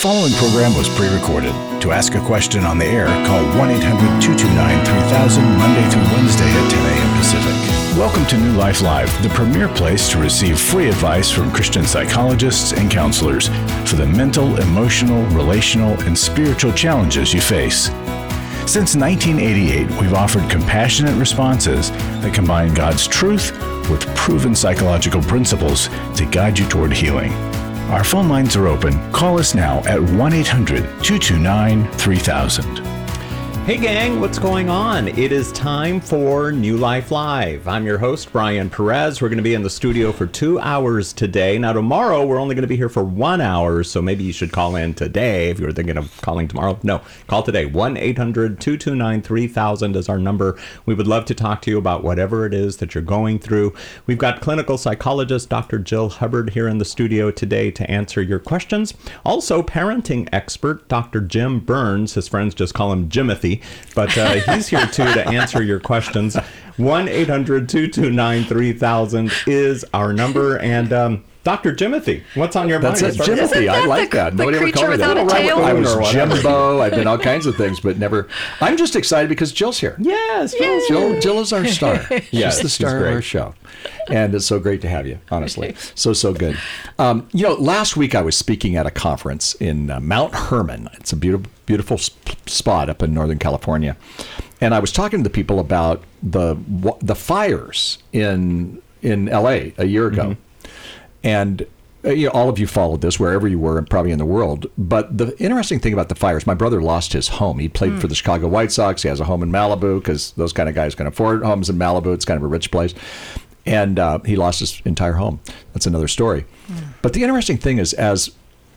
following program was pre-recorded. To ask a question on the air, call 1-800-229-3000 Monday through Wednesday at 10 a.m. Pacific. Welcome to New Life Live, the premier place to receive free advice from Christian psychologists and counselors for the mental, emotional, relational, and spiritual challenges you face. Since 1988, we've offered compassionate responses that combine God's truth with proven psychological principles to guide you toward healing. Our phone lines are open. Call us now at 1-800-229-3000. Hey gang, what's going on? It is time for New Life Live. I'm your host, Brian Perez. We're going to be in the studio for 2 hours today. Now tomorrow, we're only going to be here for 1 hour, so maybe you should call in today if you were thinking of calling tomorrow. No, call today. 1-800-229-3000 is our number. We would love to talk to you about whatever it is that you're going through. We've got clinical psychologist Dr. Jill Hubbard here in the studio today to answer your questions. Also, parenting expert Dr. Jim Burns. His friends just call him Jimothy. But he's here, too, to answer your questions. 1-800-229-3000 is our number. And Dr. Jimothy, what's on your mind? That's Jimothy. I like that. Nobody ever called me that. I was Jimbo. I've been all kinds of things, but never. I'm just excited because Jill's here. Yes. Jill is our star. Yes, she's the star of our show. And it's so great to have you, honestly. So good. Last week I was speaking at a conference in Mount Hermon. It's a beautiful spot up in Northern California. And I was talking to the people about the fires in LA a year ago. Mm-hmm. And all of you followed this wherever you were and probably in the world. But the interesting thing about the fires, my brother lost his home. He played for the Chicago White Sox. He has a home in Malibu because those kind of guys can afford homes in Malibu. It's kind of a rich place. And he lost his entire home. That's another story. But the interesting thing is as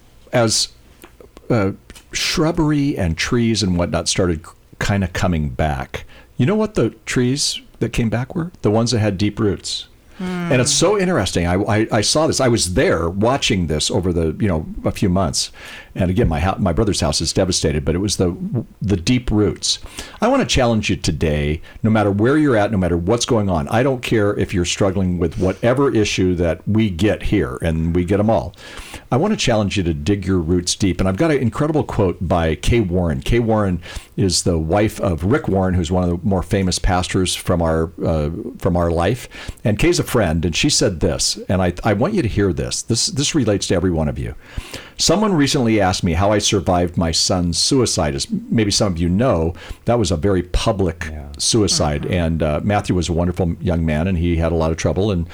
shrubbery and trees and whatnot started kind of coming back, you know what the trees that came back were? The ones that had deep roots. And it's so interesting. I saw this. I was there watching this over a few months. And again, my brother's house is devastated, but it was the deep roots. I want to challenge you today, no matter where you're at, no matter what's going on. I don't care if you're struggling with whatever issue that we get here, and we get them all. I want to challenge you to dig your roots deep. And I've got an incredible quote by Kay Warren. Kay Warren is the wife of Rick Warren, who's one of the more famous pastors from our life. And Kay's a friend, and she said this, and I want you to hear this. This relates to every one of you. Someone recently asked me how I survived my son's suicide. As maybe some of you know, that was a very public suicide. And Matthew was a wonderful young man, and he had a lot of trouble. And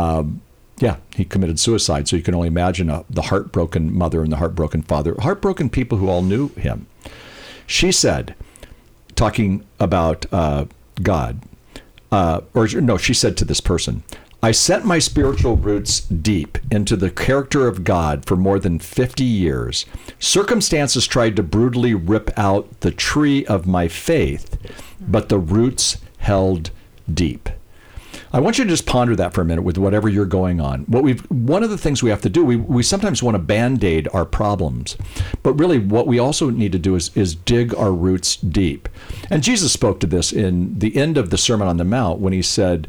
he committed suicide. So you can only imagine the heartbroken mother and the heartbroken father, heartbroken people who all knew him. She said, talking about God, she said to this person, I set my spiritual roots deep into the character of God for more than 50 years. Circumstances tried to brutally rip out the tree of my faith, but the roots held deep. I want you to just ponder that for a minute with whatever you're going on. One of the things we have to do, we sometimes want to Band-Aid our problems, but really what we also need to do is dig our roots deep. And Jesus spoke to this in the end of the Sermon on the Mount when he said,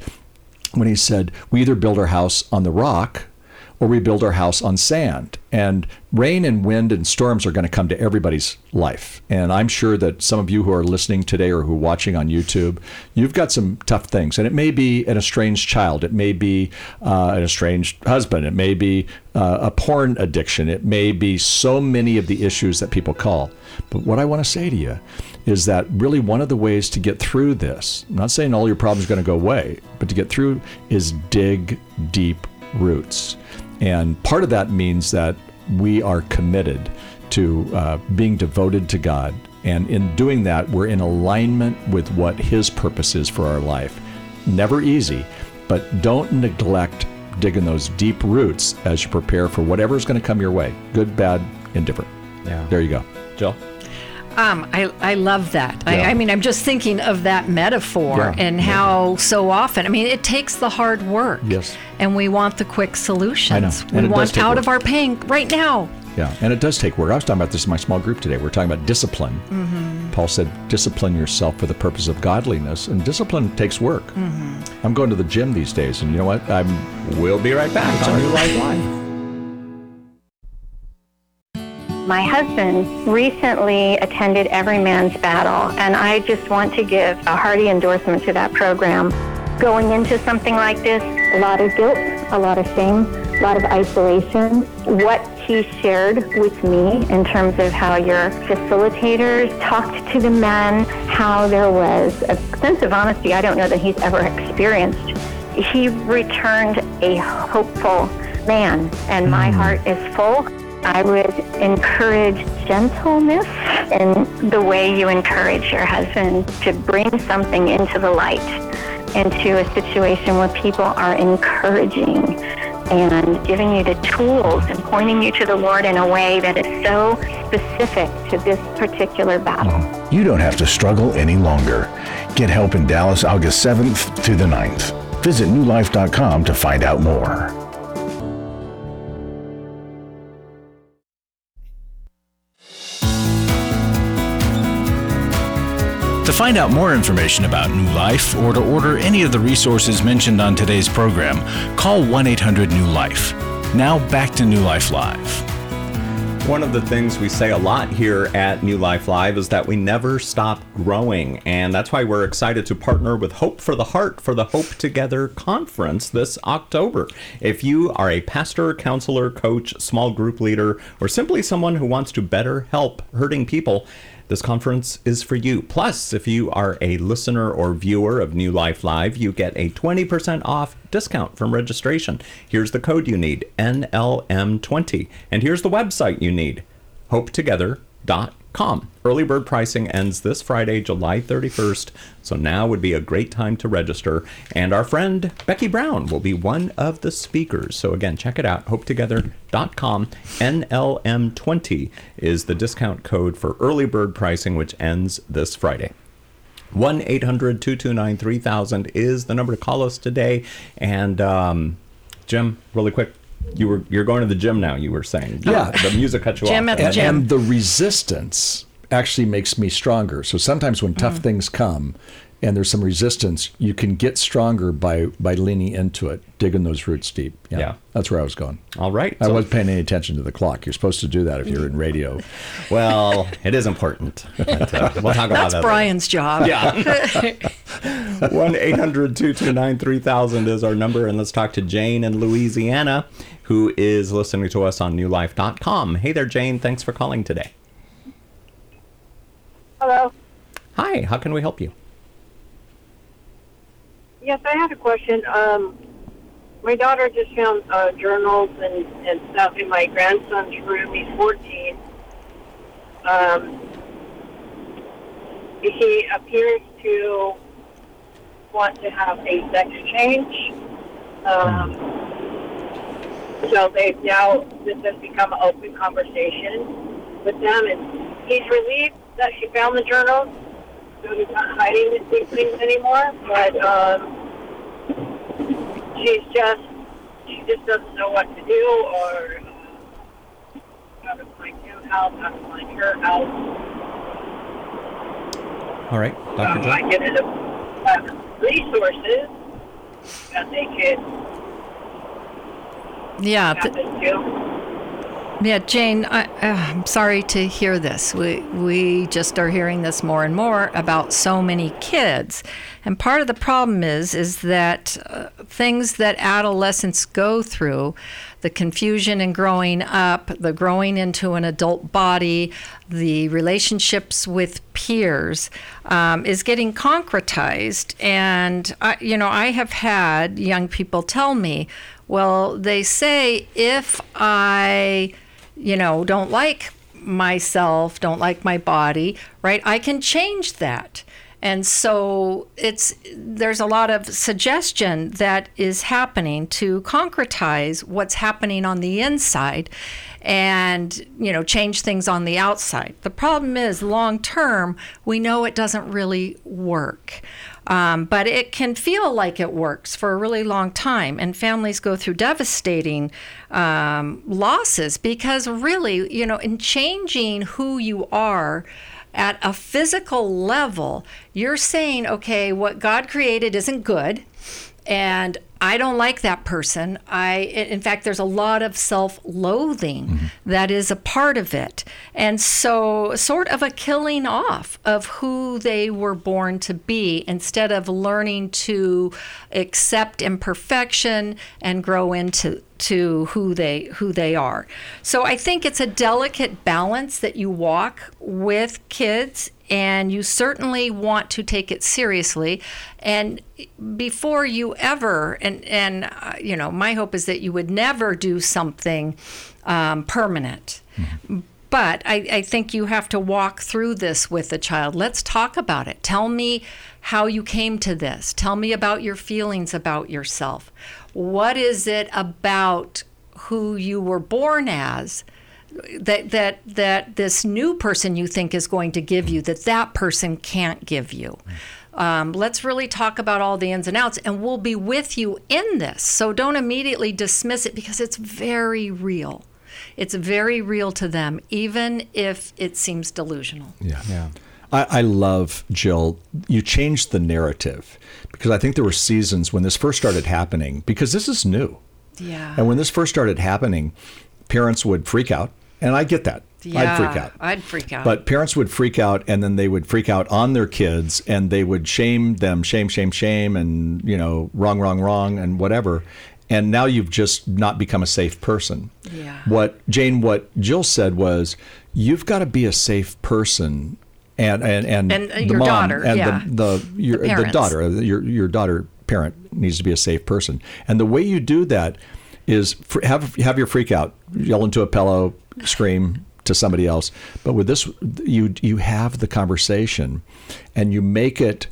we either build our house on the rock or we build our house on sand. And rain and wind and storms are going to come to everybody's life. And I'm sure that some of you who are listening today or who are watching on YouTube, you've got some tough things. And it may be an estranged child. It may be an estranged husband. It may be a porn addiction. It may be so many of the issues that people call. But what I want to say to you is that really one of the ways to get through this, I'm not saying all your problems are going to go away, but to get through is dig deep roots. And part of that means that we are committed to being devoted to God. And in doing that, we're in alignment with what His purpose is for our life. Never easy, but don't neglect digging those deep roots as you prepare for whatever is going to come your way. Good, bad, indifferent. Yeah. There you go. Jill? I love that. Yeah. I mean, I'm just thinking of that metaphor and how so often, it takes the hard work. Yes. And we want the quick solutions. I know. We want out of our pain right now. Yeah, and it does take work. I was talking about this in my small group today. We're talking about discipline. Mm-hmm. Paul said, discipline yourself for the purpose of godliness, and discipline takes work. Mm-hmm. I'm going to the gym these days, and you know what? We'll be right back on New Life Live. My husband recently attended Every Man's Battle, and I just want to give a hearty endorsement to that program. Going into something like this, a lot of guilt, a lot of shame, a lot of isolation. What he shared with me in terms of how your facilitators talked to the men, how there was a sense of honesty I don't know that he's ever experienced. He returned a hopeful man, and my heart is full. I would encourage gentleness in the way you encourage your husband to bring something into the light, into a situation where people are encouraging and giving you the tools and pointing you to the Lord in a way that is so specific to this particular battle. You don't have to struggle any longer. Get help in Dallas August 7th through the 9th. Visit newlife.com to find out more. To find out more information about New Life or to order any of the resources mentioned on today's program, call 1-800-NEW-LIFE. Now back to New Life Live. One of the things we say a lot here at New Life Live is that we never stop growing, and that's why we're excited to partner with Hope for the Heart for the Hope Together Conference this October. If you are a pastor, counselor, coach, small group leader, or simply someone who wants to better help hurting people, this conference is for you. Plus, if you are a listener or viewer of New Life Live, you get a 20% off discount from registration. Here's the code you need, NLM20. And here's the website you need, hopetogether.com. Early bird pricing ends this Friday, July 31st, so now would be a great time to register. And our friend Becky Brown will be one of the speakers. So again, check it out, hopetogether.com. NLM20 is the discount code for early bird pricing, which ends this Friday. 1-800-229-3000 is the number to call us today. And Jim, really quick, you're going to the gym now, you were saying. Yeah. The music cut you Gym off. at the gym. And the resistance actually makes me stronger. So sometimes when tough things come and there's some resistance, you can get stronger by leaning into it, digging those roots deep. Yeah. That's where I was going. All right. I wasn't paying any attention to the clock. You're supposed to do that if you're in radio. Well, it is important. But, we'll talk about That's that Brian's job. Yeah. 1-800-229-3000 is our number. And let's talk to Jane in Louisiana, who is listening to us on newlife.com. Hey there, Jane. Thanks for calling today. Hello. Hi. How can we help you? Yes, I had a question. My daughter just found journals and stuff in my grandson's room. He's 14. He appears to want to have a sex change. So this has become an open conversation with them, and he's relieved that she found the journals. So he's not hiding these things anymore, but she just doesn't know what to do or how to find him help, how to find her help. All right, Dr. Joe. I get resources that they could tap into. Yeah, Jane, I'm sorry to hear this. We just are hearing this more and more about so many kids. And part of the problem is that things that adolescents go through, the confusion in growing up, the growing into an adult body, the relationships with peers, is getting concretized. And, I have had young people tell me, well, they say if I don't like myself, don't like my body, right, I can change that. And so there's a lot of suggestion that is happening to concretize what's happening on the inside and, change things on the outside. The problem is long term, we know it doesn't really work. But it can feel like it works for a really long time, and families go through devastating losses because really, in changing who you are at a physical level, you're saying, okay, what God created isn't good, and I don't like that person. In fact, there's a lot of self-loathing that is a part of it. And so sort of a killing off of who they were born to be instead of learning to accept imperfection and grow into who they are. So I think it's a delicate balance that you walk with kids, and you certainly want to take it seriously. And before you ever, and my hope is that you would never do something permanent. But I think you have to walk through this with a child. Let's talk about it. Tell me how you came to this. Tell me about your feelings about yourself. What is it about who you were born as that this new person you think is going to give you that person can't give you? Let's really talk about all the ins and outs, and we'll be with you in this. So don't immediately dismiss it, because it's very real. It's very real to them, even if it seems delusional. Yeah. I love, Jill, you changed the narrative, because I think there were seasons when this first started happening, because this is new. Yeah. And when this first started happening, parents would freak out. And I get that. Yeah, I'd freak out. I'd freak out. But parents would freak out, and then they would freak out on their kids, and they would shame them, shame, and, wrong, and whatever. And now you've just not become a safe person. Yeah. What Jill said was, you've got to be a safe person. And the your mom daughter, and yeah. the daughter, your daughter parent needs to be a safe person. And the way you do that is have your freak out, yell into a pillow, scream to somebody else. But with this, you have the conversation, and you make it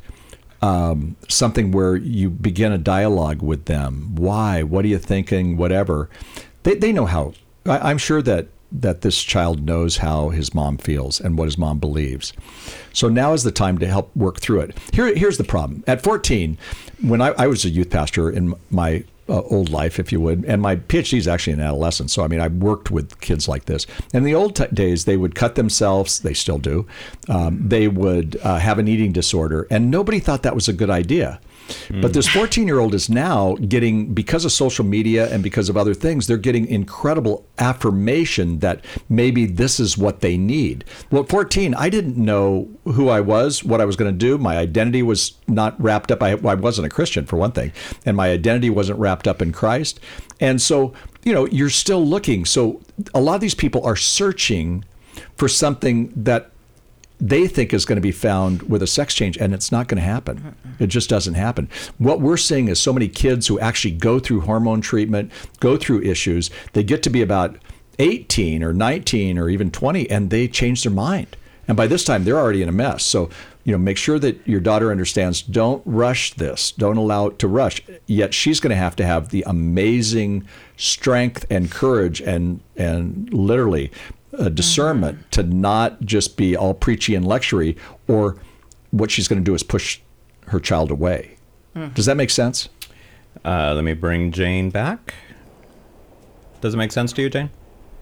something where you begin a dialogue with them. Why? What are you thinking? Whatever. They know how. I'm sure that this child knows how his mom feels and what his mom believes. So now is the time to help work through it. Here's the problem. At 14, when I was a youth pastor in my old life, if you would, and my PhD is actually in adolescence. So, I worked with kids like this. In the old days, they would cut themselves. They still do. They would have an eating disorder, and nobody thought that was a good idea. But this 14-year-old is now getting, because of social media and because of other things, they're getting incredible affirmation that maybe this is what they need. Well, at 14, I didn't know who I was, what I was going to do. My identity was not wrapped up. I wasn't a Christian, for one thing, and my identity wasn't wrapped up in Christ. And so, you're still looking. So a lot of these people are searching for something that they think is going to be found with a sex change, and it's not going to happen. It just doesn't happen. What we're seeing is so many kids who actually go through hormone treatment, go through issues, they get to be about 18 or 19 or even 20, and they change their mind. And by this time, they're already in a mess. So, make sure that your daughter understands, don't rush this. Don't allow it to rush. Yet she's going to have the amazing strength and courage and literally discernment to not just be all preachy and lectury, or what she's going to do is push her child away. Does that make sense? Let me bring Jane back. Does it make sense to you, Jane?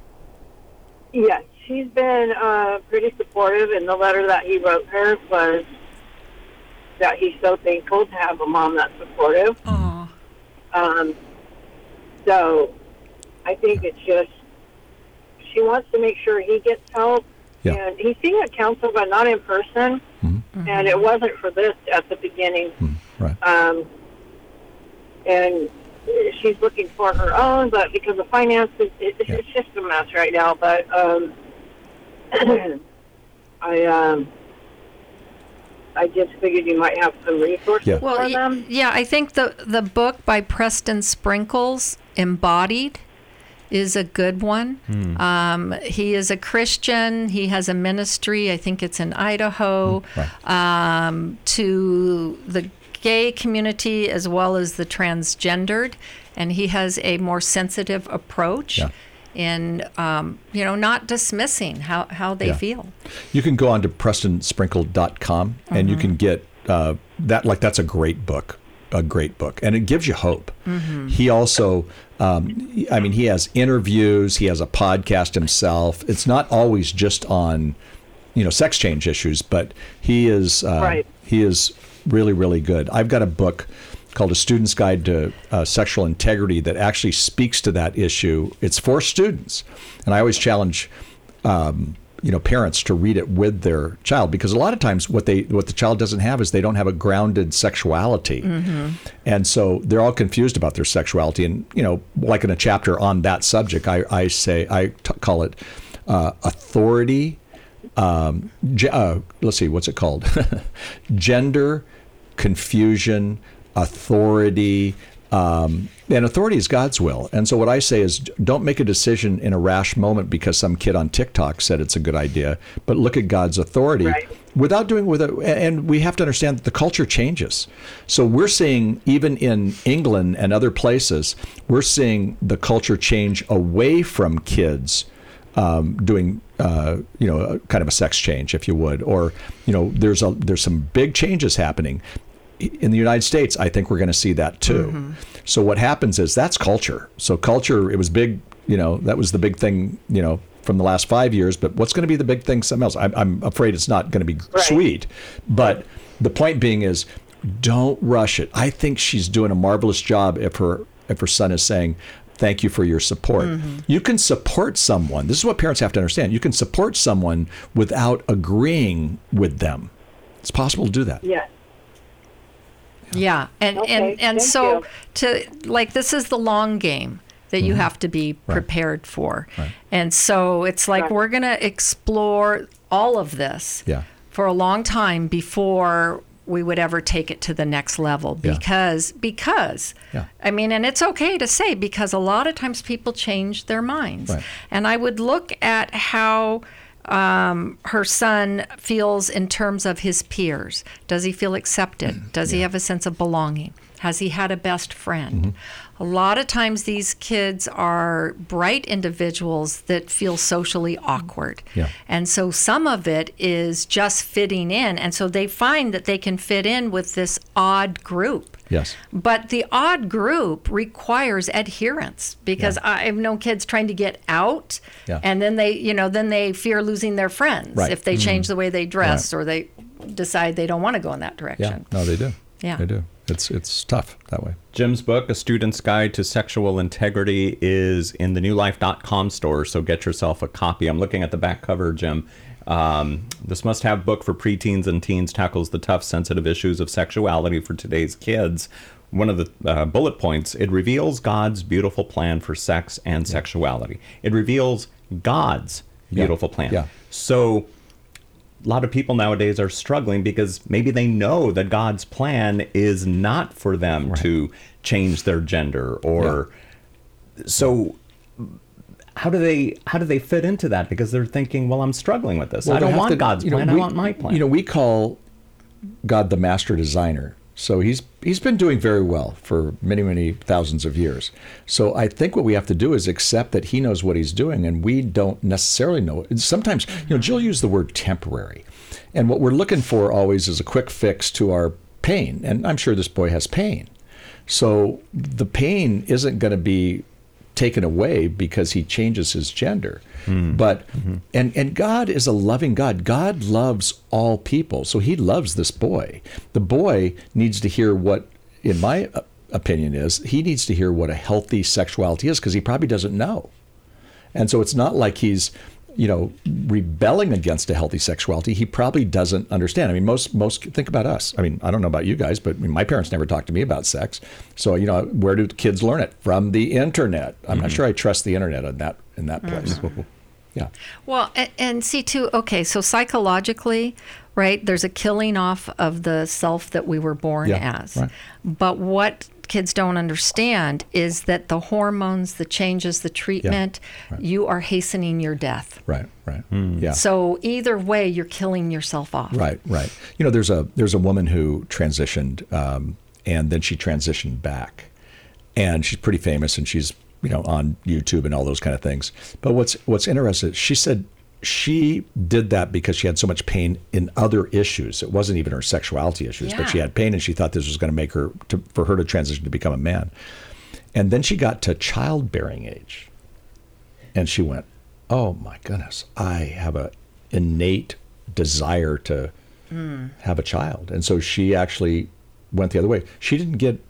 Yes, she's been pretty supportive, and the letter that he wrote her was that he's so thankful to have a mom that's supportive. Aww. So I think it's just, she wants to make sure he gets help. Yeah. And he's seeing a counselor, but not in person. And it wasn't for this at the beginning. Right. And she's looking for her own, but because of finances, it's just a mess right now. But I just figured you might have some resources for them. Yeah, I think the book by Preston Sprinkles, Embodied, is a good one. He is a Christian. He has a ministry, I think it's in Idaho, to the gay community as well as the transgendered. And he has a more sensitive approach in, not dismissing how they feel. You can go on to PrestonSprinkle.com and you can get that. That's a great book. And it gives you hope. He also, he has interviews, he has a podcast himself. It's not always just on, sex change issues, but he is really, really good. I've got a book called A Student's Guide to Sexual Integrity that actually speaks to that issue. It's for students. And I always challenge parents to read it with their child, because a lot of times what the child doesn't have is they don't have a grounded sexuality. And so they're all confused about their sexuality. And, like in a chapter on that subject, I call it authority. Let's see, what's it called? Gender, confusion, authority. And authority is God's will. And so what I say is, don't make a decision in a rash moment because some kid on TikTok said it's a good idea, but look at God's authority without doing with it. And we have to understand that the culture changes. So we're seeing, even in England and other places, we're seeing the culture change away from kids doing, kind of a sex change, if you would, or, there's some big changes happening. In the United States, I think we're going to see that too. So what happens is that's culture. So culture, it was big, that was the big thing, from the last 5 years. But what's going to be the big thing? Something else. I'm afraid it's not going to be sweet. But the point being is, don't rush it. I think she's doing a marvelous job if her son is saying, thank you for your support. You can support someone. This is what parents have to understand. You can support someone without agreeing with them. It's possible to do that. Yes. Yeah, and so this is the long game that you have to be prepared for. And so it's like we're going to explore all of this for a long time before we would ever take it to the next level, because I mean, and it's okay to say, because a lot of times people change their minds. And I would look at how her son feels in terms of his peers. Does he feel accepted? Does he have a sense of belonging? Has he had a best friend? A lot of times these kids are bright individuals that feel socially awkward. And so some of it is just fitting in. And so they find that they can fit in with this odd group. But the odd group requires adherence, because I've known kids trying to get out, and then they fear losing their friends if they change the way they dress or they decide they don't want to go in that direction. No, they do. They do. It's tough that way. Jim's book, A Student's Guide to Sexual Integrity, is in the newlife.com store, so get yourself a copy. I'm looking at the back cover, Jim. This must-have book for preteens and teens tackles the tough, sensitive issues of sexuality for today's kids. One of the bullet points, it reveals God's beautiful plan for sex and sexuality. It reveals God's beautiful plan. So a lot of people nowadays are struggling because maybe they know that God's plan is not for them to change their gender, or so how do they fit into that? Because they're thinking, well, I'm struggling with this. I don't want God's plan. I want my plan. We call God the master designer. So he's been doing very well for many, many thousands of years. So I think what we have to do is accept that he knows what he's doing, and we don't necessarily know it. Sometimes, Jill used the word temporary. And what we're looking for always is a quick fix to our pain. And I'm sure this boy has pain. So the pain isn't going to be taken away because he changes his gender. But and God is a loving God. God loves all people. So he loves this boy. The boy needs to hear what, in my opinion, he needs to hear what a healthy sexuality is, because he probably doesn't know. And so it's not like he's rebelling against a healthy sexuality. He probably doesn't understand. I mean, most think about us. I mean, I don't know about you guys, but my parents never talked to me about sex. So, where do kids learn it? From the internet. I'm not sure I trust the internet in that place. Well, and see too, okay, so psychologically, right, there's a killing off of the self that we were born as. But what kids don't understand is that the hormones, the changes, the treatment, you are hastening your death. So either way, you're killing yourself off. There's a woman who transitioned, and then she transitioned back, and she's pretty famous, and she's on YouTube and all those kind of things. But what's interesting, she said she did that because she had so much pain in other issues. It wasn't even her sexuality issues, but she had pain, and she thought this was going to make her, for her to transition to become a man. And then she got to childbearing age, and she went, oh my goodness, I have an innate desire to have a child. And so she actually went the other way. She didn't get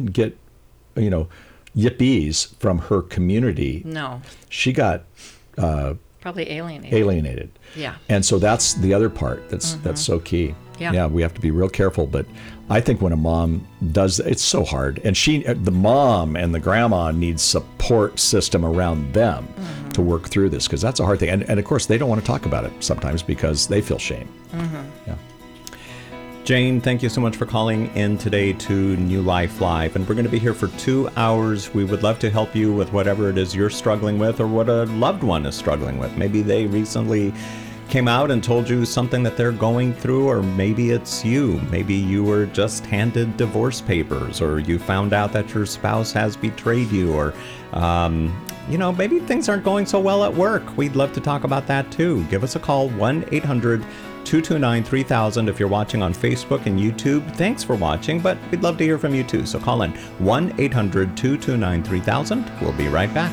yippies from her community. No. She got probably alienated. Yeah. And so that's the other part that's so key. Yeah, we have to be real careful. But I think when a mom does, it's so hard. And the mom and the grandma need support system around them to work through this, because that's a hard thing. And of course, they don't want to talk about it sometimes because they feel shame. Yeah. Jane, thank you so much for calling in today to New Life Live. And we're going to be here for 2 hours. We would love to help you with whatever it is you're struggling with or what a loved one is struggling with. Maybe they recently came out and told you something that they're going through, or maybe it's you. Maybe you were just handed divorce papers, or you found out that your spouse has betrayed you, or maybe things aren't going so well at work. We'd love to talk about that too. Give us a call, 1-800-229-3000. If you're watching on Facebook and YouTube, thanks for watching, but we'd love to hear from you too. So call in 1-800-229-3000. We'll be right back.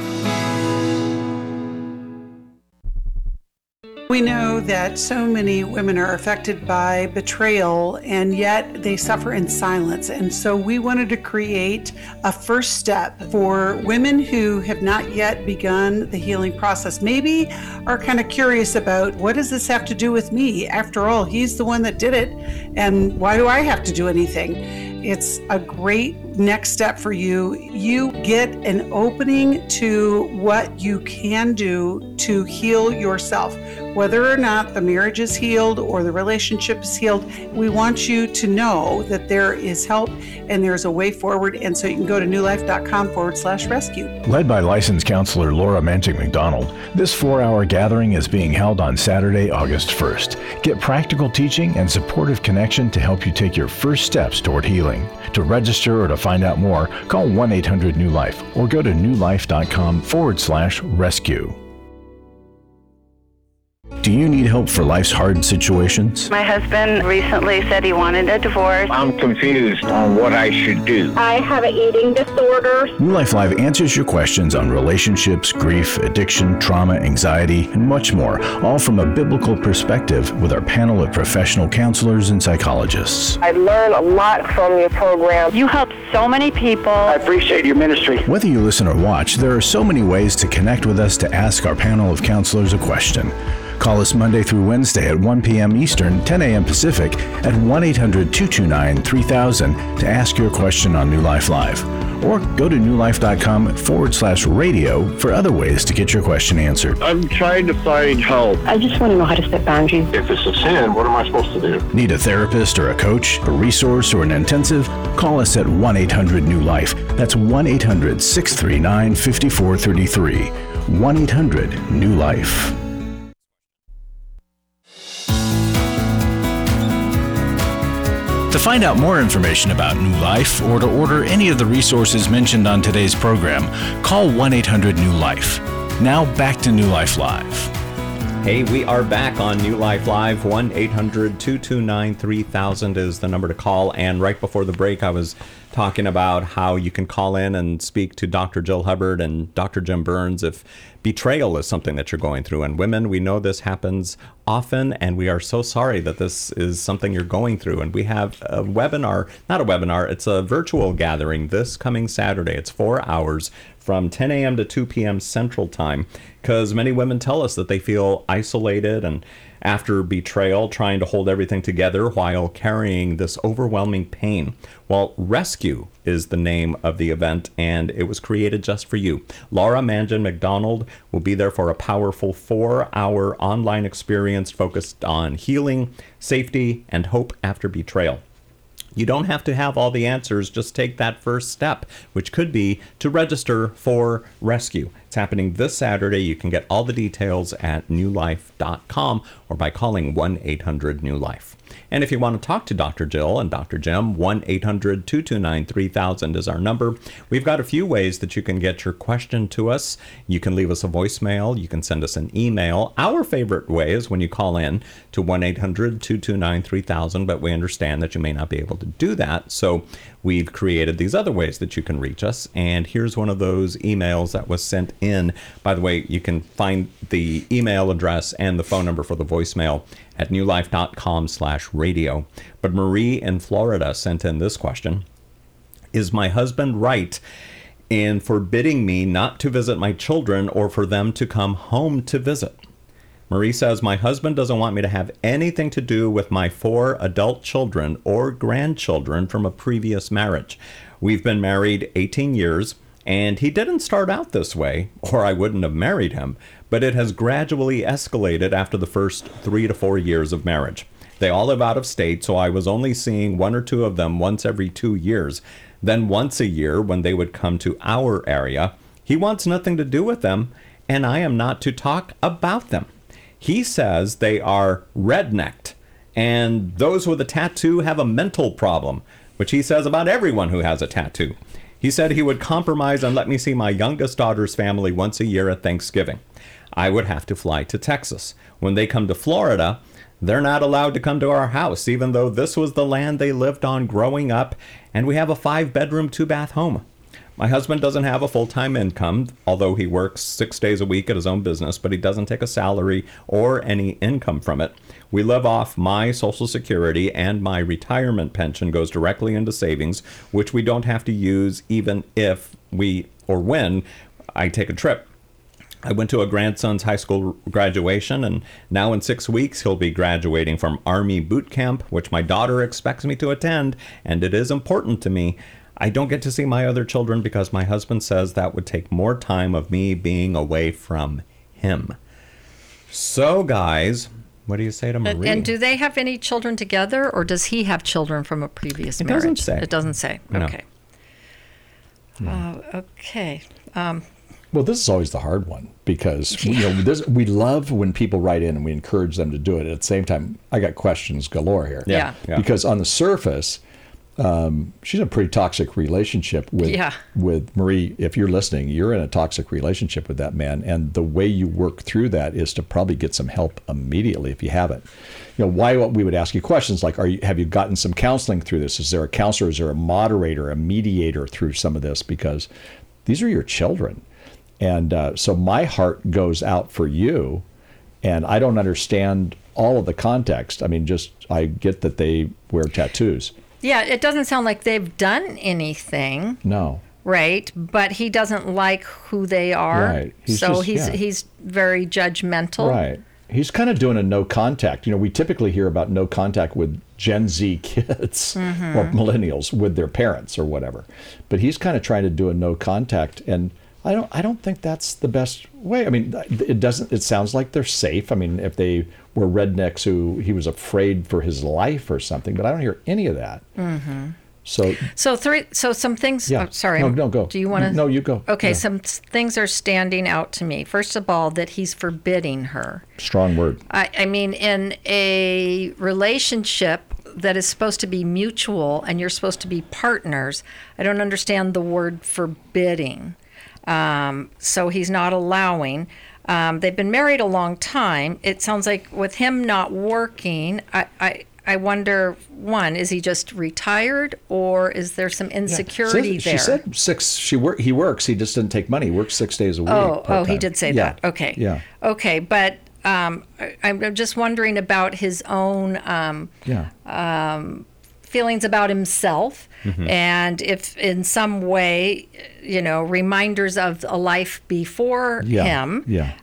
We know that so many women are affected by betrayal, and yet they suffer in silence. And so we wanted to create a first step for women who have not yet begun the healing process, maybe are kind of curious about, what does this have to do with me? After all, he's the one that did it, and why do I have to do anything? It's a great next step for you. You get an opening to what you can do to heal yourself. Whether or not the marriage is healed or the relationship is healed, we want you to know that there is help and there's a way forward. And so you can go to newlife.com/rescue. Led by licensed counselor Laura Manchik McDonald, this 4-hour gathering is being held on Saturday, August 1st. Get practical teaching and supportive connection to help you take your first steps toward healing. To register or to find out more, call 1-800-NEW-LIFE or go to newlife.com/rescue. Do you need help for life's hard situations? My husband recently said he wanted a divorce. I'm confused on what I should do. I have an eating disorder. New Life Live answers your questions on relationships, grief, addiction, trauma, anxiety, and much more, all from a biblical perspective with our panel of professional counselors and psychologists. I learn a lot from your program. You help so many people. I appreciate your ministry. Whether you listen or watch, there are so many ways to connect with us to ask our panel of counselors a question. Call us Monday through Wednesday at 1 p.m. Eastern, 10 a.m. Pacific at 1-800-229-3000 to ask your question on New Life Live. Or go to newlife.com/radio for other ways to get your question answered. I'm trying to find help. I just want to know how to set boundaries. If it's a sin, what am I supposed to do? Need a therapist or a coach, a resource, or an intensive? Call us at 1-800-NEW-LIFE. That's 1-800-639-5433. 1-800-NEW-LIFE. To find out more information about New Life or to order any of the resources mentioned on today's program, call 1-800-NEW-LIFE. Now back to New Life Live. Hey, we are back on New Life Live. 1-800-229-3000 is the number to call. And right before the break, I was talking about how you can call in and speak to Dr. Jill Hubbard and Dr. Jim Burns if betrayal is something that you're going through. And women, we know this happens often, and we are so sorry that this is something you're going through. And we have a webinar, not a webinar, it's a virtual gathering this coming Saturday. It's 4 hours from 10 a.m. to 2 p.m. Central Time, because many women tell us that they feel isolated and after betrayal, trying to hold everything together while carrying this overwhelming pain. Well, Rescue is the name of the event, and it was created just for you. Laura Manchik McDonald will be there for a powerful 4-hour online experience focused on healing, safety, and hope after betrayal. You don't have to have all the answers, just take that first step, which could be to register for Rescue. It's happening this Saturday. You can get all the details at newlife.com or by calling 1-800-NEW-LIFE. And if you want to talk to Dr. Jill and Dr. Jim, 1-800-229-3000 is our number. We've got a few ways that you can get your question to us. You can leave us a voicemail. You can send us an email. Our favorite way is when you call in to 1-800-229-3000, but we understand that you may not be able to do that. So we've created these other ways that you can reach us. And here's one of those emails that was sent in. By the way, you can find the email address and the phone number for the voicemail at newlife.com/radio. But Marie in Florida sent in this question. Is my husband right in forbidding me not to visit my children or for them to come home to visit? Marie says, my husband doesn't want me to have anything to do with my 4 adult children or grandchildren from a previous marriage. We've been married 18 years, and he didn't start out this way, or I wouldn't have married him, but it has gradually escalated after the first 3 to 4 years of marriage. They all live out of state, so I was only seeing 1 or 2 of them once every 2 years, then once a year when they would come to our area. He wants nothing to do with them, and I am not to talk about them. He says they are rednecked, and those with a tattoo have a mental problem, which he says about everyone who has a tattoo. He said he would compromise and let me see my youngest daughter's family once a year at Thanksgiving. I would have to fly to Texas. When they come to Florida, they're not allowed to come to our house, even though this was the land they lived on growing up, and we have a 5-bedroom, 2-bath home. My husband doesn't have a full-time income, although he works 6 days a week at his own business, but he doesn't take a salary or any income from it. We live off my Social Security, and my retirement pension goes directly into savings, which we don't have to use even if we or when I take a trip. I went to a grandson's high school graduation, and now in 6 weeks he'll be graduating from Army boot camp, which my daughter expects me to attend, and it is important to me. I don't get to see my other children because my husband says that would take more time of me being away from him. So, guys, what do you say to Marie? And do they have any children together, or does he have children from a previous marriage? It doesn't say. It doesn't say. No. Okay. Okay. Well, this is always the hard one because we love when people write in and we encourage them to do it. At the same time, I got questions galore here. Yeah. Because on the surface, she's in a pretty toxic relationship with Marie. If you're listening, you're in a toxic relationship with that man, and the way you work through that is to probably get some help immediately if you haven't. Why we would ask you questions like, have you gotten some counseling through this? Is there a counselor? Is there a moderator, a mediator through some of this? Because these are your children. And so my heart goes out for you, and I don't understand all of the context. I mean, I get that they wear tattoos. Yeah, it doesn't sound like they've done anything. No. Right, but he doesn't like who they are. Right. He's very judgmental. Right. He's kind of doing a no contact. We typically hear about no contact with Gen Z kids or millennials with their parents or whatever. But he's kind of trying to do a no contact, and I don't think that's the best way. I mean, it sounds like they're safe. I mean, if they were rednecks who he was afraid for his life or something, but I don't hear any of that. Mm-hmm. So some things. Yeah. Oh, sorry. No, go. Do you want to? No, you go. Okay. Yeah. Some things are standing out to me. First of all, that he's forbidding her. Strong word. I mean, in a relationship that is supposed to be mutual and you're supposed to be partners, I don't understand the word forbidding. So he's not allowing. They've been married a long time. It sounds like with him not working, I wonder, one, is he just retired, or is there some insecurity there? She said he works. He just doesn't take money. He works 6 days a week. Oh, he did say that. Okay. Yeah. Okay, but I'm just wondering about his own feelings about himself, and if in some way, reminders of a life before him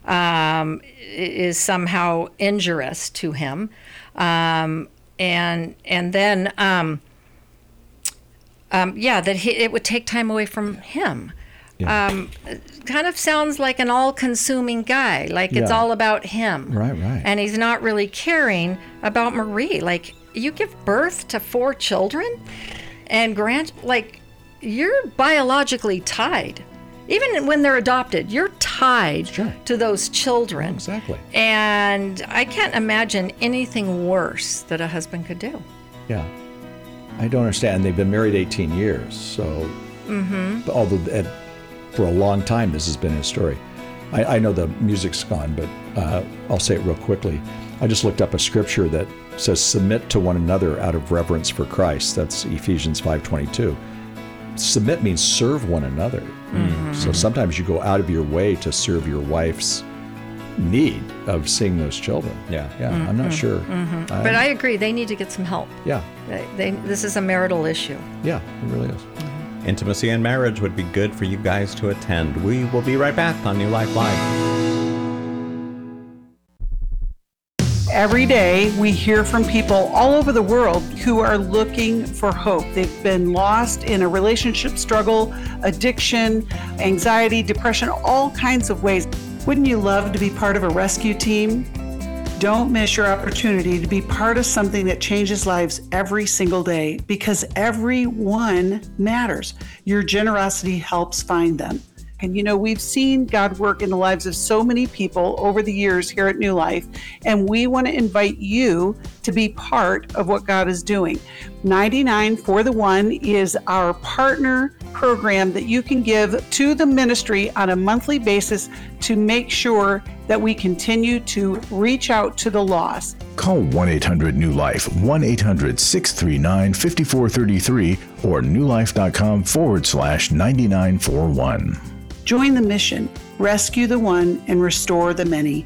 is somehow injurious to him. And then, that it would take time away from him. Yeah. Kind of sounds like an all-consuming guy, like it's all about him. Right. And he's not really caring about Marie. Like, you give birth to 4 children, and you're biologically tied. Even when they're adopted, you're tied to those children. Exactly. And I can't imagine anything worse that a husband could do. Yeah. I don't understand. They've been married 18 years. So, although for a long time, this has been his story. I know the music's gone, but I'll say it real quickly. I just looked up a scripture that says, submit to one another out of reverence for Christ. That's Ephesians 5:22. submit means serve one another. So sometimes you go out of your way to serve your wife's need of seeing those children. Yeah. I'm not sure. But I agree, they need to get some help. Yeah, This is a marital issue. yeah, it really is. Intimacy in marriage would be good for you guys to attend. We will be right back on New Life Live. Every day, we hear from people all over the world who are looking for hope. They've been lost in a relationship struggle, addiction, anxiety, depression, all kinds of ways. Wouldn't you love to be part of a rescue team? Don't miss your opportunity to be part of something that changes lives every single day, because everyone matters. Your generosity helps find them. And we've seen God work in the lives of so many people over the years here at New Life, and we want to invite you to be part of what God is doing. 99 for the One is our partner program that you can give to the ministry on a monthly basis to make sure that we continue to reach out to the lost. Call 1-800-NEW-LIFE, 1-800-639-5433, or newlife.com/9941. Join the mission, rescue the one, and restore the many.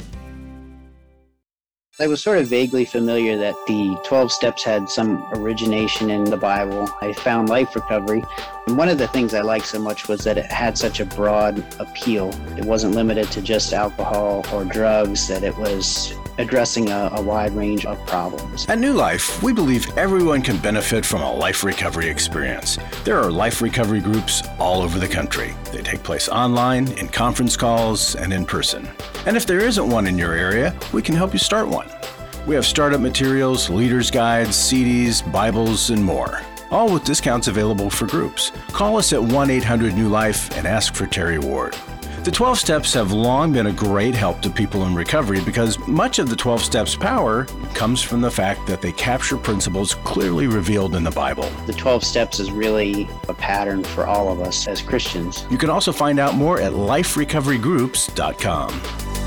I was sort of vaguely familiar that the 12 steps had some origination in the Bible. I found Life Recovery, and one of the things I liked so much was that it had such a broad appeal. It wasn't limited to just alcohol or drugs, that it was addressing a wide range of problems. At New Life, we believe everyone can benefit from a life recovery experience. There are life recovery groups all over the country. They take place online, in conference calls, and in person. And if there isn't one in your area, we can help you start one. We have startup materials, leaders' guides, CDs, Bibles, and more, all with discounts available for groups. Call us at 1-800-NEW-LIFE and ask for Terry Ward. The 12 Steps have long been a great help to people in recovery because much of the 12 Steps' power comes from the fact that they capture principles clearly revealed in the Bible. The 12 steps is really a pattern for all of us as Christians. You can also find out more at liferecoverygroups.com.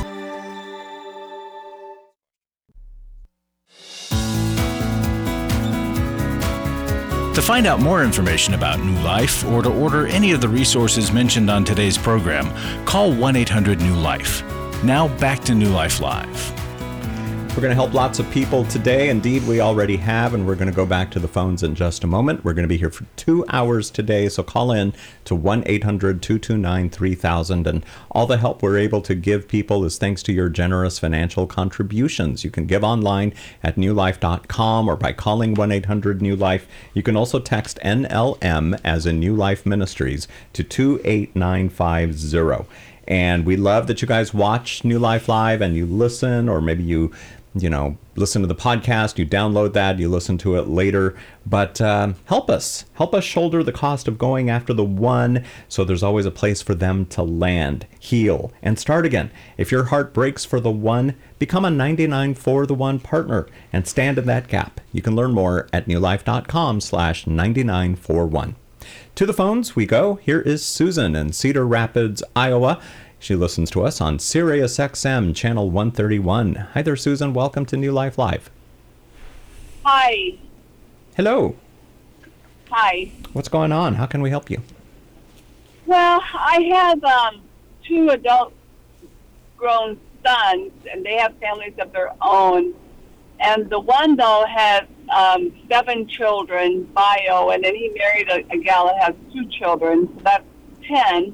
To find out more information about New Life or to order any of the resources mentioned on today's program, call 1-800-NEW-LIFE. Now back to New Life Live. We're going to help lots of people today. Indeed, we already have, and we're going to go back to the phones in just a moment. We're going to be here for 2 hours today, so call in to 1-800-229-3000. And all the help we're able to give people is thanks to your generous financial contributions. You can give online at newlife.com or by calling 1-800-NEW-LIFE. You can also text NLM, as in New Life Ministries, to 28950. And we love that you guys watch New Life Live and you listen, or maybe you listen to the podcast, you download that, you listen to it later. But help us shoulder the cost of going after the one, so there's always a place for them to land, heal, and start again. If your heart breaks for the one, become a 99 for the one partner and stand in that gap. You can learn more at newlife.com/9941. To the phones we go. Here is Susan in Cedar Rapids, Iowa. She listens to us on Sirius XM, channel 131. Hi there, Susan. Welcome to New Life Live. Hi. Hello. Hi. What's going on? How can we help you? Well, I have 2 adult grown sons, and they have families of their own. And the one, though, has 7 children, bio, and then he married a gal that has 2 children, so that's 10.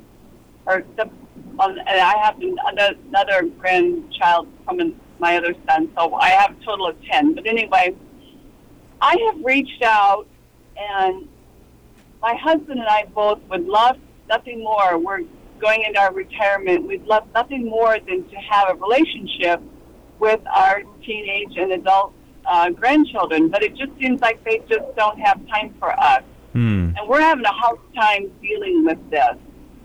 And I have another grandchild from my other son, so I have a total of 10. But anyway, I have reached out, and my husband and I both would love nothing more. We're going into our retirement. We'd love nothing more than to have a relationship with our teenage and adult grandchildren, but it just seems like they just don't have time for us. And we're having a hard time dealing with this.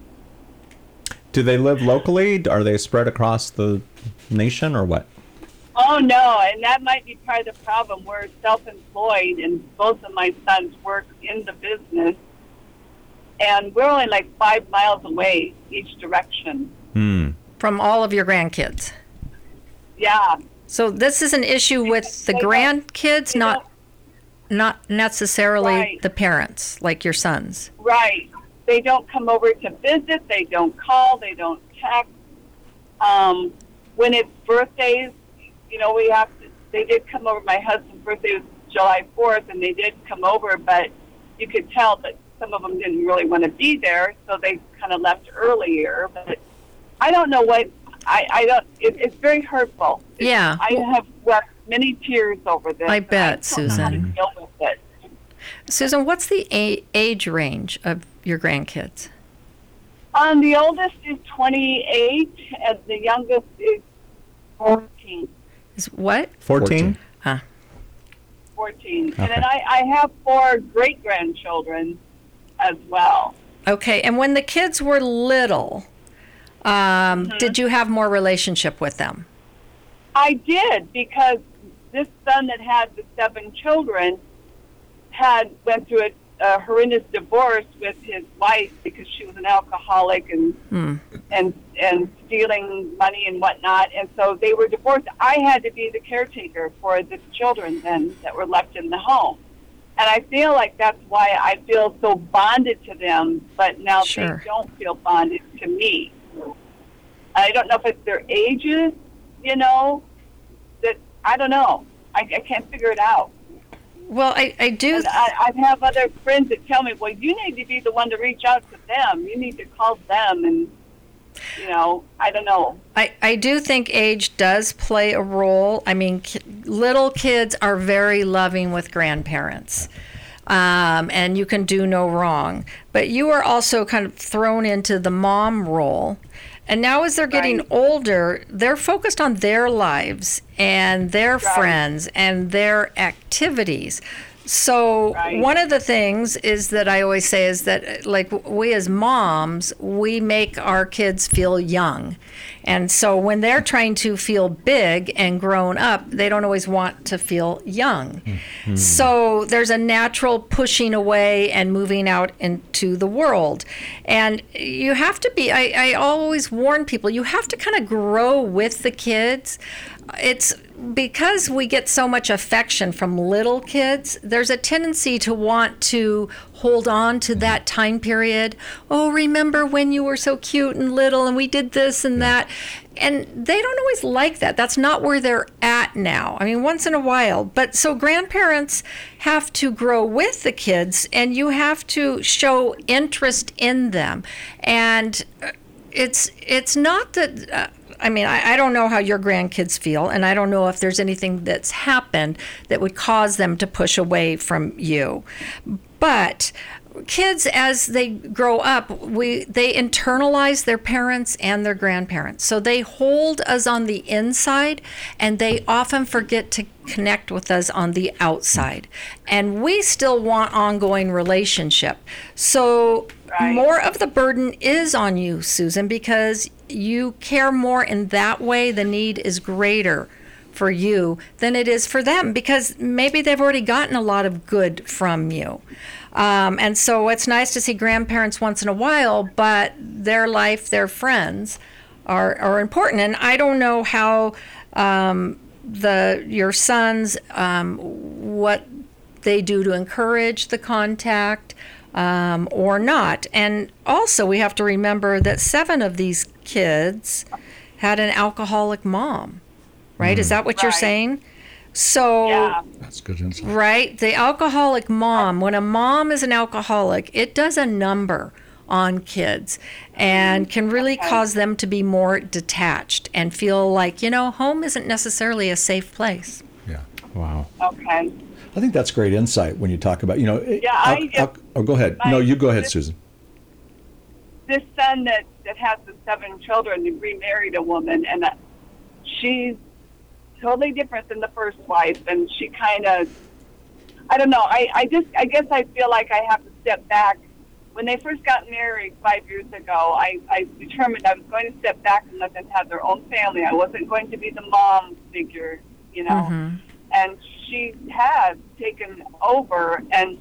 Do they live locally? Are they spread across the nation or what? Oh, no, and that might be part of the problem. We're self-employed, and both of my sons work in the business, and we're only like 5 miles away each direction. From all of your grandkids? Yeah. So this is an issue with the grandkids, not... not necessarily Right. the parents, like your sons. Right. They don't come over to visit. They don't call. They don't text. When it's birthdays, they did come over. My husband's birthday was July 4th, and they did come over, but you could tell that some of them didn't really want to be there, so they kind of left earlier. But I don't know what, it's very hurtful. Yeah. I have wept many tears over this. I bet, I don't know how to Susan. deal with it. Susan, what's the age range of your grandkids? The oldest is 28, and the youngest is 14. Is what? 14? 14. Okay. And then I have 4 great-grandchildren as well. Okay, and when the kids were little, did you have more relationship with them? I did, because this son that had the 7 children went through a horrendous divorce with his wife because she was an alcoholic and stealing money and whatnot, and so they were divorced. I had to be the caretaker for the children then that were left in the home, and I feel like that's why I feel so bonded to them, but now Sure. they don't feel bonded to me. I don't know if it's their ages, that I don't know. I can't figure it out. Well, I do. And I have other friends that tell me, well, you need to be the one to reach out to them. You need to call them. And, I don't know. I do think age does play a role. I mean, little kids are very loving with grandparents. And you can do no wrong. But you are also kind of thrown into the mom role. And now as they're getting Right. older, they're focused on their lives and their Right. friends and their activities. So Right. one of the things is that I always say is that, like, we as moms, we make our kids feel young. And so when they're trying to feel big and grown up, they don't always want to feel young. So there's a natural pushing away and moving out into the world. And you have to be, I always warn people, you have to kind of grow with the kids. It's because we get so much affection from little kids, there's a tendency to want to hold on to that time period. Oh, remember when you were so cute and little and we did this and that. And they don't always like that. That's not where they're at now. I mean, once in a while. But so grandparents have to grow with the kids, and you have to show interest in them. And it's not that... I don't know how your grandkids feel, and I don't know if there's anything that's happened that would cause them to push away from you. But kids, as they grow up, they internalize their parents and their grandparents. So they hold us on the inside, and they often forget to connect with us on the outside. And we still want ongoing relationship. So Right. more of the burden is on you, Susan, because you care more in that way. The need is greater for you than it is for them, because maybe they've already gotten a lot of good from you. And so it's nice to see grandparents once in a while, but their life, their friends are important. And I don't know how your sons, what they do to encourage the contact or not. And also we have to remember that 7 of these kids had an alcoholic mom, right? Is that what you're Right. saying? So, Yeah. That's good insight. right, the alcoholic mom, when a mom is an alcoholic, it does a number on kids and can really cause them to be more detached and feel like, home isn't necessarily a safe place. Yeah. Wow. Okay. I think that's great insight when you talk about, Yeah, oh, go ahead. No, you go ahead, Susan. This son that has the 7 children, he remarried a woman, and she's totally different than the first wife, and she kind of, I don't know, I guess I feel like I have to step back. When they first got married 5 years ago, I determined I was going to step back and let them have their own family. I wasn't going to be the mom figure, and she has taken over, and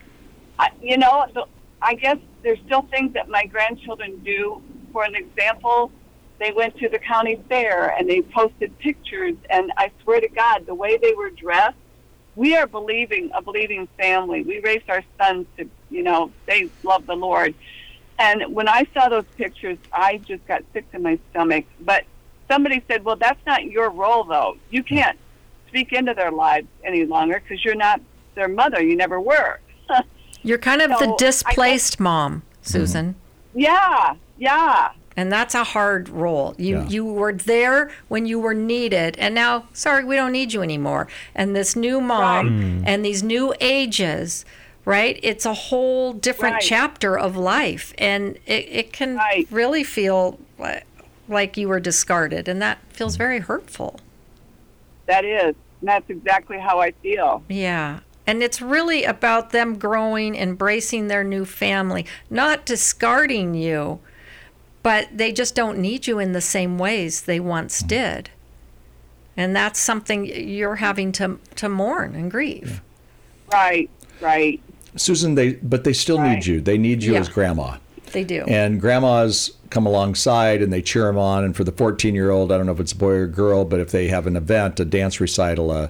I guess there's still things that my grandchildren do. For an example, they went to the county fair and they posted pictures, and I swear to God, the way they were dressed we are a believing family. We raised our sons to, they love the Lord. And when I saw those pictures, I just got sick to my stomach. But somebody said, well, that's not your role, though. You can't speak into their lives any longer because you're not their mother. You never were. You're kind of the displaced mom, Susan. Yeah. And that's a hard role. You were there when you were needed, and now, sorry, we don't need you anymore. And this new mom and these new ages, right? It's a whole different chapter of life, and it can really feel like you were discarded, and that feels very hurtful. That is. And that's exactly how I feel. Yeah. And it's really about them growing, embracing their new family, not discarding you, but they just don't need you in the same ways they once did. And that's something you're having to mourn and grieve. Right. Susan, they still need you. They need you as grandma. They do. And grandmas come alongside and they cheer them on. And for the 14-year-old, I don't know if it's a boy or girl, but if they have an event, a dance recital, a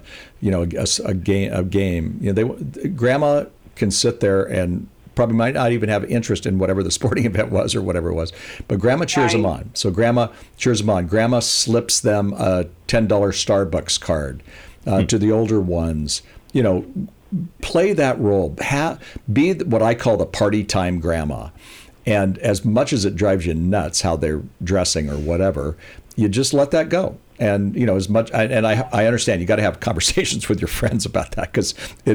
game, grandma can sit there and probably might not even have interest in whatever the sporting event was or whatever it was, but grandma cheers them on. So grandma cheers them on. Grandma slips them a $10 Starbucks card to the older ones. Play that role. Be what I call the party time grandma. And as much as it drives you nuts how they're dressing or whatever, you just let that go. And, as much, and I understand you got to have conversations with your friends about that because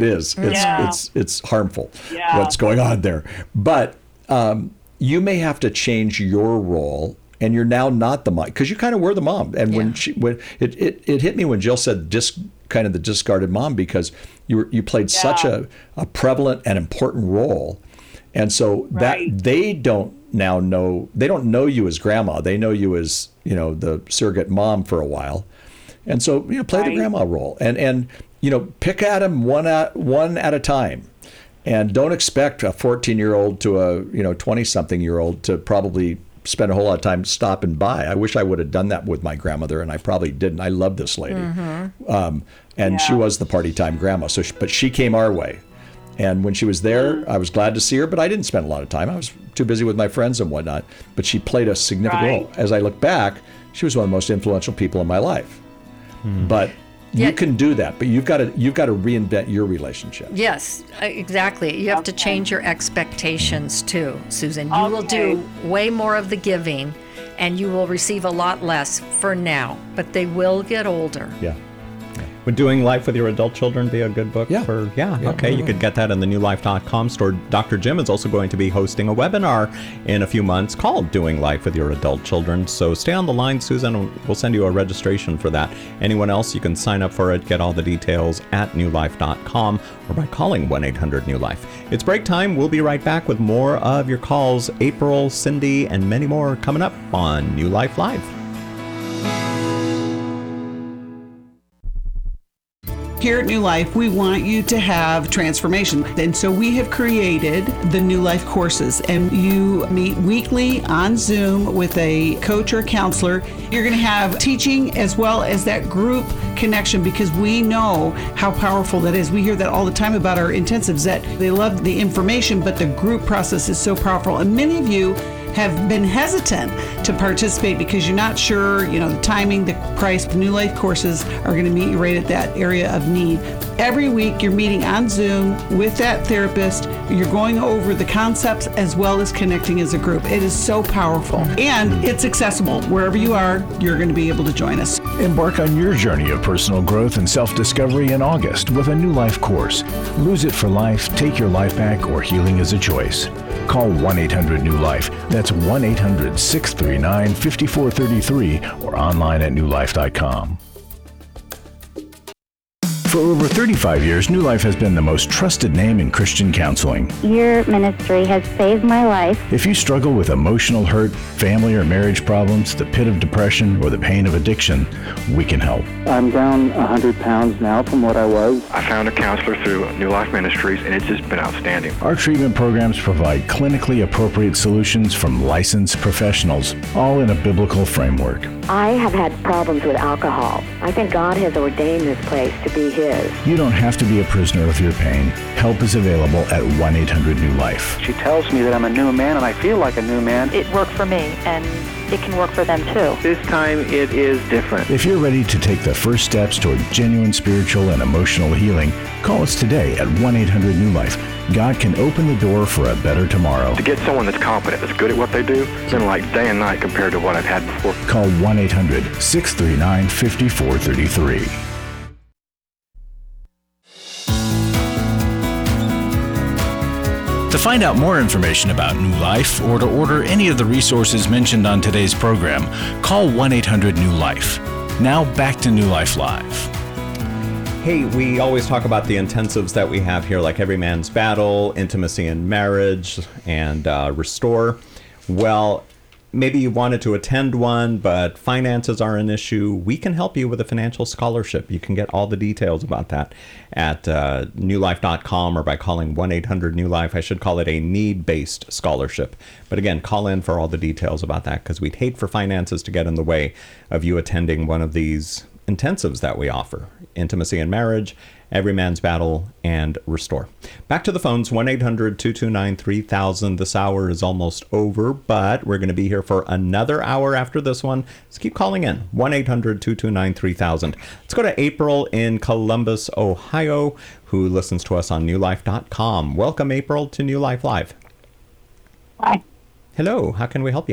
it's harmful what's going on there. But you may have to change your role, and you're now not the mom because you kind of were the mom. And when it hit me when Jill said kind of the discarded mom, because you played such a prevalent and important role. And so that they don't know you as grandma. They know you as, the surrogate mom for a while. And so, play the grandma role and pick at them one at a time. And don't expect a 14-year-old to a, 20-something-year-old to probably spend a whole lot of time stopping by. I wish I would have done that with my grandmother, and I probably didn't. I love this lady. And she was the party time grandma. But she came our way. And when she was there, I was glad to see her, but I didn't spend a lot of time. I was too busy with my friends and whatnot. But she played a significant role. As I look back, she was one of the most influential people in my life. But you can do that, but you've got to reinvent your relationship. Yes, exactly. You have to change your expectations too, Susan. You will do way more of the giving, and you will receive a lot less for now, but they will get older. Yeah. Would Doing Life with Your Adult Children be a good book for? Okay. You could get that in the newlife.com store. Dr. Jim is also going to be hosting a webinar in a few months called Doing Life with Your Adult Children. So stay on the line, Susan, and we'll send you a registration for that. Anyone else, you can sign up for it, get all the details at newlife.com or by calling 1-800-NEW-LIFE. It's break time. We'll be right back with more of your calls. April, Cindy, and many more coming up on New Life Live. Here at New Life, we want you to have transformation. And so we have created the New Life courses, and you meet weekly on Zoom with a coach or counselor. You're going to have teaching as well as that group connection, because we know how powerful that is. We hear that all the time about our intensives, that they love the information, but the group process is so powerful. And many of you have been hesitant to participate because you're not sure, the timing, the price. The New Life courses are going to meet you right at that area of need. Every week you're meeting on Zoom with that therapist. You're going over the concepts as well as connecting as a group. It is so powerful, and it's accessible. Wherever you are, you're going to be able to join us. Embark on your journey of personal growth and self-discovery in August with a New Life course. Lose it for life, take your life back, or healing is a choice. Call 1-800-NEW-LIFE. That's 1-800-639-5433 or online at newlife.com. For over 35 years, New Life has been the most trusted name in Christian counseling. Your ministry has saved my life. If you struggle with emotional hurt, family or marriage problems, the pit of depression, or the pain of addiction, we can help. I'm down 100 pounds now from what I was. I found a counselor through New Life Ministries, and it's just been outstanding. Our treatment programs provide clinically appropriate solutions from licensed professionals, all in a biblical framework. I have had problems with alcohol. I think God has ordained this place to be His is. You don't have to be a prisoner of your pain. Help is available at 1-800-NEW-LIFE. She tells me that I'm a new man, and I feel like a new man. It worked for me, and it can work for them too. This time it is different. If you're ready to take the first steps toward genuine spiritual and emotional healing, call us today at 1-800-NEW-LIFE. God can open the door for a better tomorrow. To get someone that's competent, that's good at what they do, it's been like day and night compared to what I've had before. Call 1-800-639-5433. To find out more information about New Life or to order any of the resources mentioned on today's program, call 1-800-NEW-LIFE. Now back to New Life Live. Hey, we always talk about the intensives that we have here, like Every Man's Battle, Intimacy in Marriage, and Restore. Well, maybe you wanted to attend one, but finances are an issue. We can help you with a financial scholarship. You can get all the details about that at newlife.com or by calling 1-800-NEW-LIFE. I should call it a need-based scholarship. But again, call in for all the details about that, because we'd hate for finances to get in the way of you attending one of these intensives that we offer: Intimacy in Marriage, Every Man's Battle, and Restore. Back to the phones, 1-800-229-3000. This hour is almost over, but we're going to be here for another hour after this one. Let's keep calling in, 1-800-229-3000. Let's go to April in Columbus, Ohio, who listens to us on newlife.com. Welcome, April, to New Life Live. Hi. Hello, how can we help you?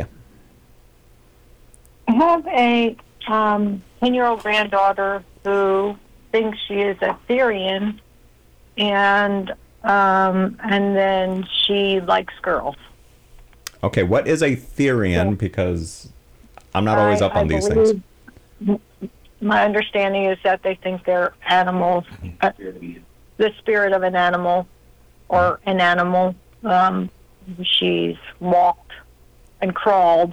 I have a 10-year-old granddaughter who thinks she is a Syrian, and then she likes girls. Okay, what is a Therian? Because I'm not always up on these things. My understanding is that they think they're animals, the spirit of an animal, or an animal. She's walked and crawled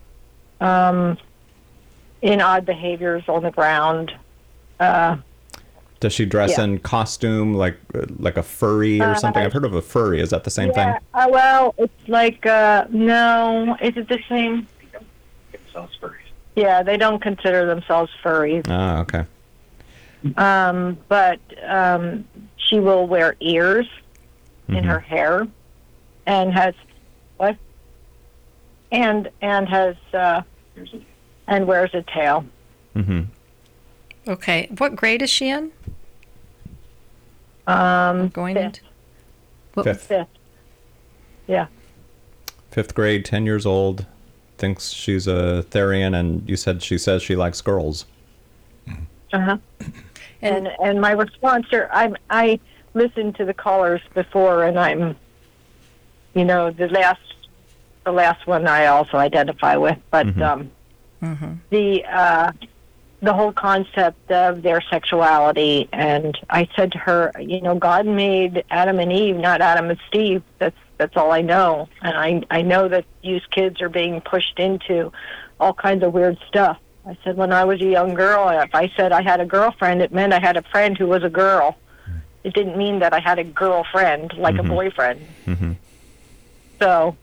in odd behaviors on the ground. Does she dress in costume like a furry or something? I've heard of a furry. Is that the same thing? Well, it's like, no. Is it the same? Themselves furries. Yeah, they don't consider themselves furries. Ah, okay. But she will wear ears in her hair, and has what? And has and wears a tail. Mm-hmm. Okay. What grade is she in? Going fifth. into Fifth. Yeah. 5th grade, 10 years old, thinks she's a Therian, and you said she says she likes girls. Uh-huh. And my response here, I listened to the callers before, and I'm, the last one I also identify with, but the whole concept of their sexuality, and I said to her, God made Adam and Eve, not Adam and Steve. That's all I know, and I know that these kids are being pushed into all kinds of weird stuff. I said, when I was a young girl, if I said I had a girlfriend, it meant I had a friend who was a girl. It didn't mean that I had a girlfriend, like a boyfriend. Mm-hmm. So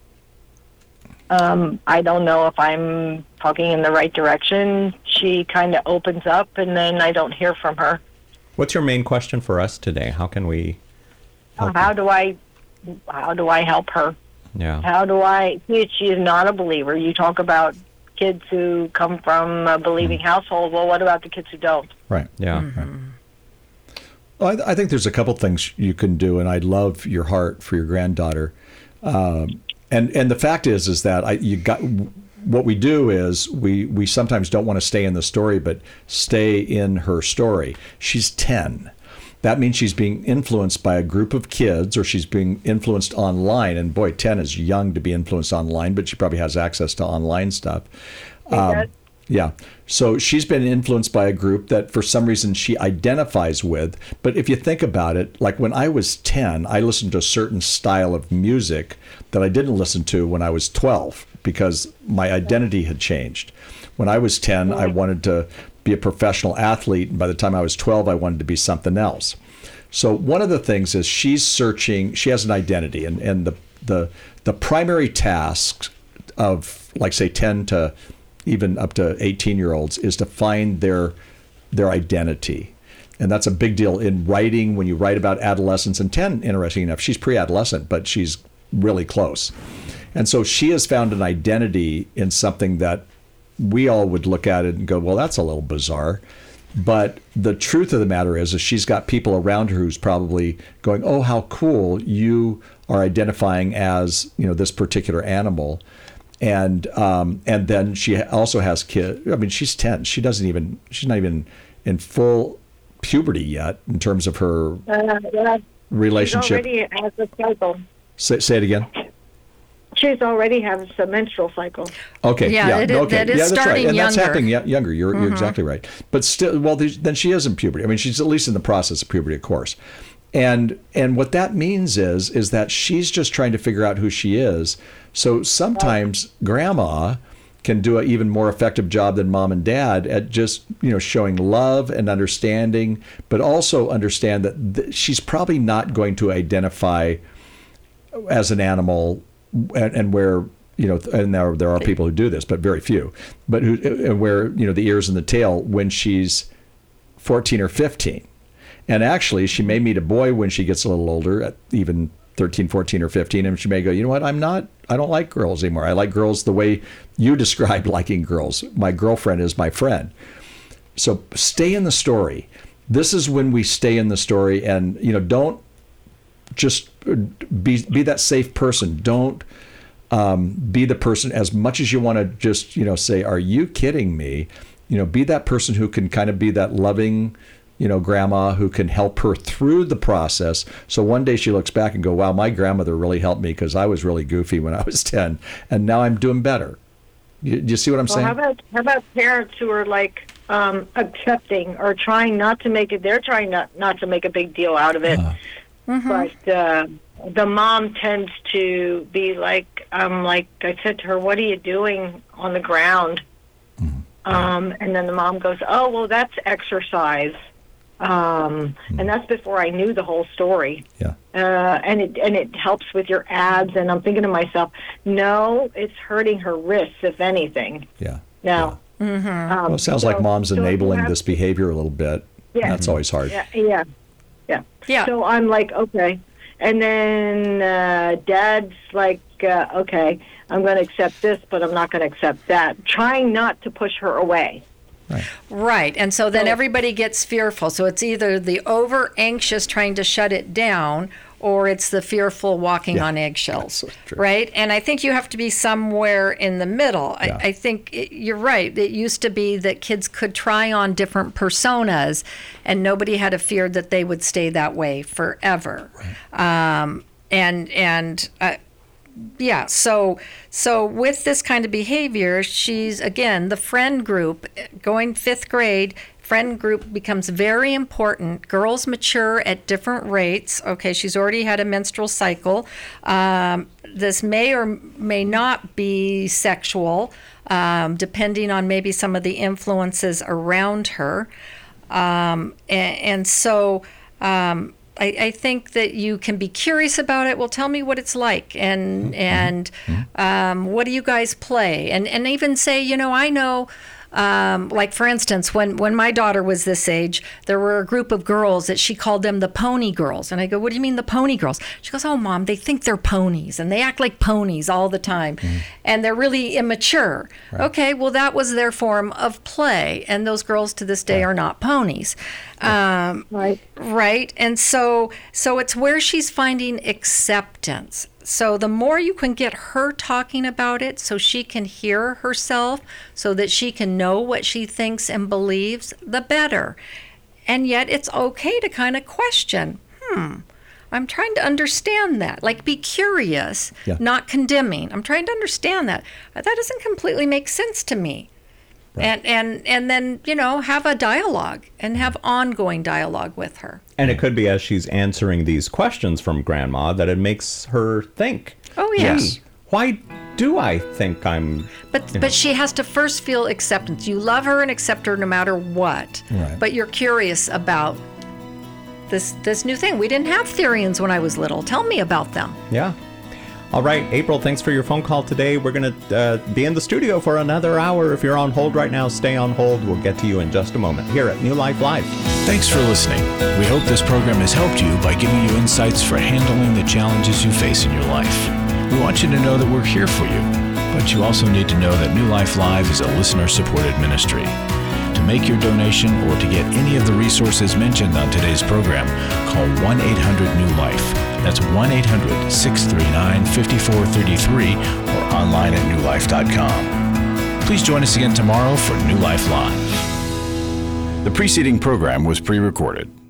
I don't know if I'm talking in the right direction. She kind of opens up, and then I don't hear from her. What's your main question for us today? How can we help How do I help her? Yeah. How do I? She is not a believer. You talk about kids who come from a believing household. Well, what about the kids who don't? Right. Yeah. Right. Well, I think there's a couple things you can do, and I love your heart for your granddaughter. And the fact is that what we do is we sometimes don't want to stay in the story, but stay in her story. She's 10. That means she's being influenced by a group of kids, or she's being influenced online. And boy, 10 is young to be influenced online, but she probably has access to online stuff. Yeah. So she's been influenced by a group that for some reason she identifies with. But if you think about it, like when I was 10, I listened to a certain style of music that I didn't listen to when I was 12 because my identity had changed. When I was 10, I wanted to be a professional athlete. And by the time I was 12, I wanted to be something else. So one of the things is she's searching, she has an identity. And the primary task of, like, say, 10 to even up to 18-year-olds is to find their identity. And that's a big deal in writing when you write about adolescence. And 10, interesting enough, she's pre-adolescent, but she's really close. And so she has found an identity in something that we all would look at it and go, well, that's a little bizarre. But the truth of the matter is she's got people around her who's probably going, oh, how cool, you are identifying as, this particular animal. And then she also has kids. I mean, she's 10. She's not even in full puberty yet in terms of her relationship. She already has a cycle. Say it again. She's already has a menstrual cycle. Okay. That is that's right. And younger. that's happening younger. You're exactly right. But still, well, then she is in puberty. I mean, she's at least in the process of puberty, of course. And what that means is that she's just trying to figure out who she is. So sometimes grandma can do an even more effective job than mom and dad at just, showing love and understanding, but also understand that she's probably not going to identify as an animal and where, and there are people who do this, but very few, but where, the ears and the tail when she's 14 or 15. And actually, she may meet a boy when she gets a little older, at even 13, 14, or 15, and she may go, you know what, I don't like girls anymore. I like girls the way you described liking girls. My girlfriend is my friend. So stay in the story. This is when we stay in the story, and, don't just be that safe person. Don't be the person, as much as you want to just, say, are you kidding me? Be that person who can kind of be that loving, grandma who can help her through the process. So one day she looks back and go, wow, my grandmother really helped me because I was really goofy when I was 10 and now I'm doing better. Do you see what I'm saying? How about parents who are like accepting or trying not to make it, they're trying not to make a big deal out of it. But the mom tends to be like I said to her, what are you doing on the ground? And then the mom goes, oh, well, that's exercise. And that's before I knew the whole story. Yeah. And it helps with your abs. And I'm thinking to myself, no, it's hurting her wrists, if anything. Yeah. No. Yeah. Well, it sounds like mom's enabling this behavior a little bit. Yeah. That's always hard. Yeah. So I'm like, okay. And then Dad's like, okay, I'm going to accept this, but I'm not going to accept that. Trying not to push her away. Right. And so then everybody gets fearful. So it's either the over anxious trying to shut it down, or it's the fearful walking on eggshells. Right. And I think you have to be somewhere in the middle. Yeah. I think you're right. It used to be that kids could try on different personas and nobody had a fear that they would stay that way forever. Right. Yeah, so with this kind of behavior, she's, again, the friend group, going 5th grade, friend group becomes very important. Girls mature at different rates. Okay, she's already had a menstrual cycle. This may or may not be sexual, depending on maybe some of the influences around her. I think that you can be curious about it. Well, tell me what it's like, and what do you guys play? And even say, I know, like for instance, when my daughter was this age, there were a group of girls that she called them the pony girls. And I go, what do you mean the pony girls? She goes, oh, Mom, they think they're ponies and they act like ponies all the time. And they're really immature. Right. Okay, well, that was their form of play. And those girls to this day are not ponies. Right. And so it's where she's finding acceptance. So the more you can get her talking about it so she can hear herself, so that she can know what she thinks and believes, the better. And yet it's okay to kind of question, I'm trying to understand that. Like, be curious, not condemning. I'm trying to understand that. That doesn't completely make sense to me. Right. And then, have a dialogue and have ongoing dialogue with her. And it could be as she's answering these questions from Grandma that it makes her think. Oh, yes. Why do I think I'm... But she has to first feel acceptance. You love her and accept her no matter what. Right. But you're curious about this new thing. We didn't have Therians when I was little. Tell me about them. Yeah. All right, April, thanks for your phone call today. We're going to be in the studio for another hour. If you're on hold right now, stay on hold. We'll get to you in just a moment here at New Life Live. Thanks for listening. We hope this program has helped you by giving you insights for handling the challenges you face in your life. We want you to know that we're here for you, but you also need to know that New Life Live is a listener-supported ministry. To make your donation or to get any of the resources mentioned on today's program, call 1-800-NEW-LIFE. That's 1-800-639-5433 or online at newlife.com. Please join us again tomorrow for New Life Live. The preceding program was pre-recorded.